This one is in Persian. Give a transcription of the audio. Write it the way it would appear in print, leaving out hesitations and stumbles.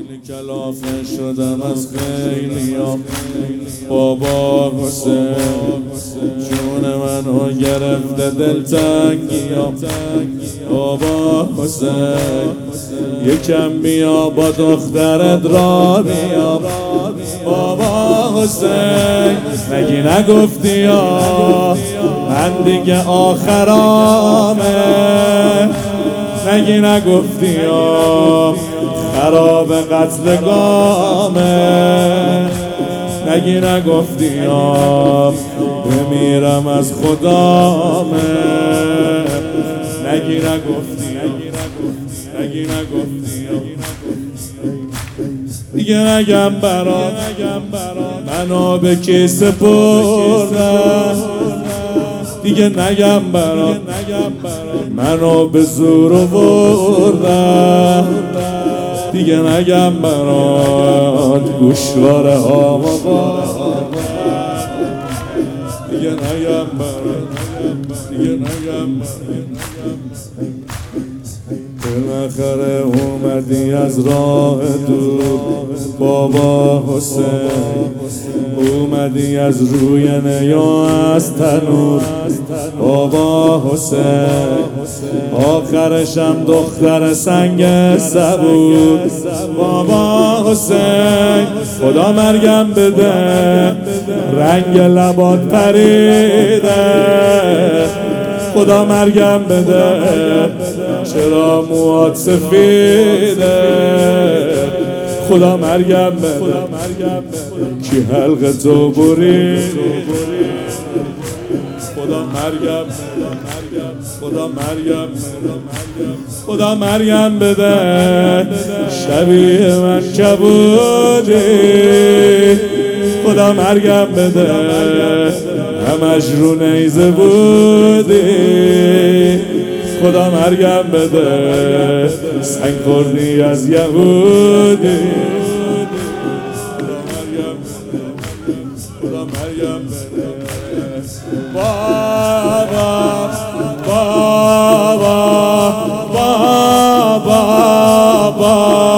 کلافه شدم از خیلیام. بابا حسین جون منو گرفته دلتنگیام. بابا حسین یکم بیا با دخترت را بیام. بابا حسین مگی نگفتی یا من دیگه آخرامه؟ مگی نگفتی یا خراب قتل گامه؟ مگی نگفتی یا بمیرم از خدامه؟ مگی نگفتی دیگه نگم برات منو به کی سپردن؟ دیگه نگم برات منو به زور آوردن؟ دیگه نگم برات گوشواره ها دیگه نگم برات بالاخره اومدی از راه دور. بابا حسین اومدی از روی نیا از تنور. بابا حسین آخرشم دختر سنگ صبور. بابا حسین خدا مرگم بده رنگ لبات پریده. خدا مرگم بده چرا موات سفیده. خدا مرگم بده کی حلق تو برید. خدا مرگم بده شبیه من کبودی. خدا مرگم بده همش رو نیزه بودی. خدا مرگم بده سنگ خوردی از یهودی. خدا مرگم بده بابا بابا بابا بابا